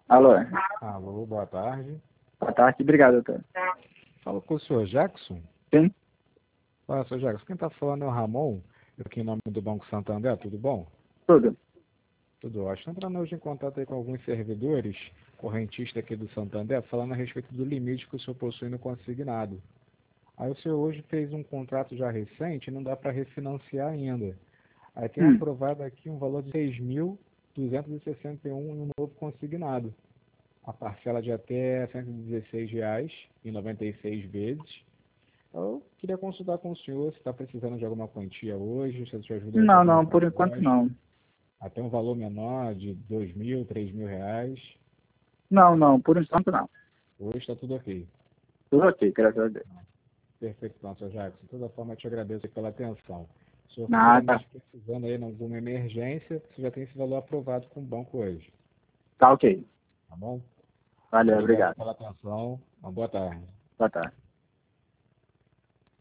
Alô? Alô, boa tarde. Boa tarde, obrigado, doutor. Fala com o senhor Jackson. Sim? Fala, senhor Jackson. Quem está falando é o Ramon, aqui em nome do Banco Santander. Tudo bom? Tudo. Tudo ótimo. Entrando hoje em contato aí com alguns servidores, correntistas aqui do Santander, falando a respeito do limite que o senhor possui no consignado. Aí o senhor hoje fez um contrato já recente e não dá para refinanciar ainda. Aí tem aprovado aqui um valor de 6.261 em um novo consignado. A parcela de até R$ 116,96 vezes. Eu queria consultar com o senhor se está precisando de alguma quantia hoje, se a sua ajuda com alguma Não, por enquanto proposta, não. até um valor menor de R$ 2.000, R$ 3.000. Não, por enquanto não. Hoje está tudo ok. Tudo ok, graças a Deus. Perfeito, então, senhor Jackson. De toda forma, eu te agradeço pela atenção. Se o senhor Nada. futuramente precisando aí em alguma emergência, você já tem esse valor aprovado com o banco hoje. Tá ok. Tá bom? Valeu, Obrigado obrigado. pela atenção. Uma boa tarde. Boa tarde.